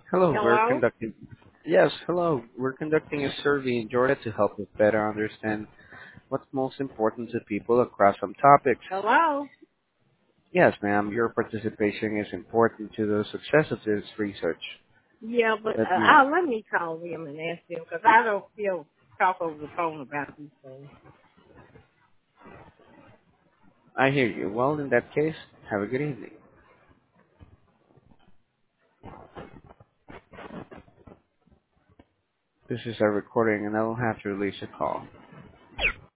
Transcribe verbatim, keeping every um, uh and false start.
Hello, we're Hello? conducting. Yes, hello. We're conducting a survey in Georgia to help us better understand what's most important to people across some topics. Hello? Yes, ma'am, your participation is important to the success of this research. Yeah, but Let uh, me. uh, let me call them and ask them because I don't feel talk over the phone about these things. I hear you. Well, in that case, have a good evening. This is a recording, and I will have to release a call.